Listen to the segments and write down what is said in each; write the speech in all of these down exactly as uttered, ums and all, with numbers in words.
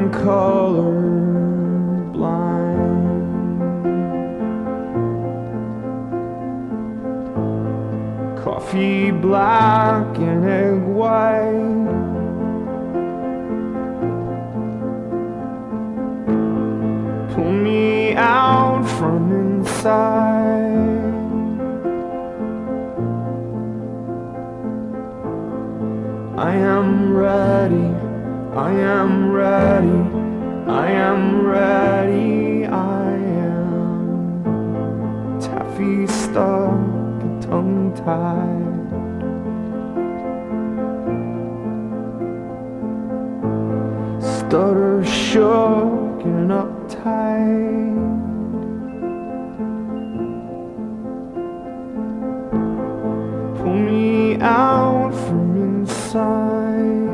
am colorblind. Coffee black and egg white. Pull me out from inside. I am ready, I am ready, I am ready, I am taffy stuck and tongue-tied. Stutter shook and uptight. Pull me out from inside.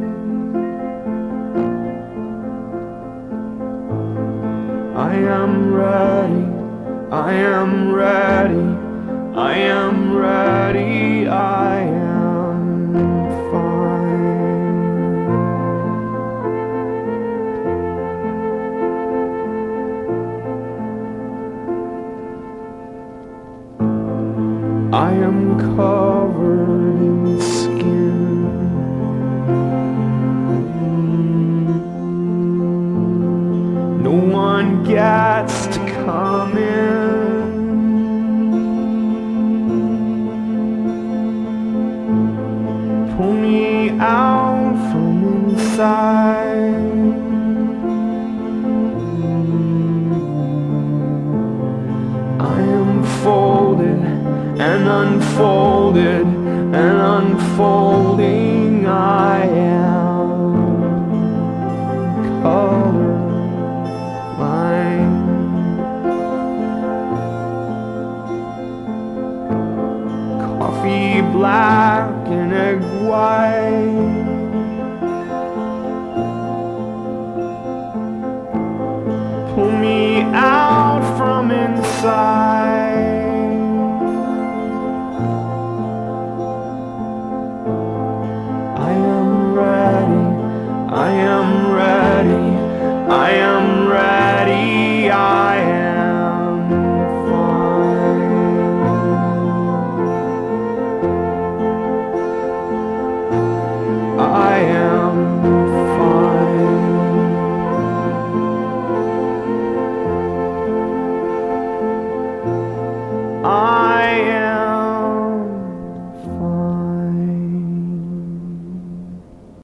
I am ready, I am ready, I am ready, I am fine. I am covered in skin. No one gets to come in. Pull me out from inside. I am folded and unfolded and unfolding. I am colorblind. Coffee black and egg white. Pull me out from inside.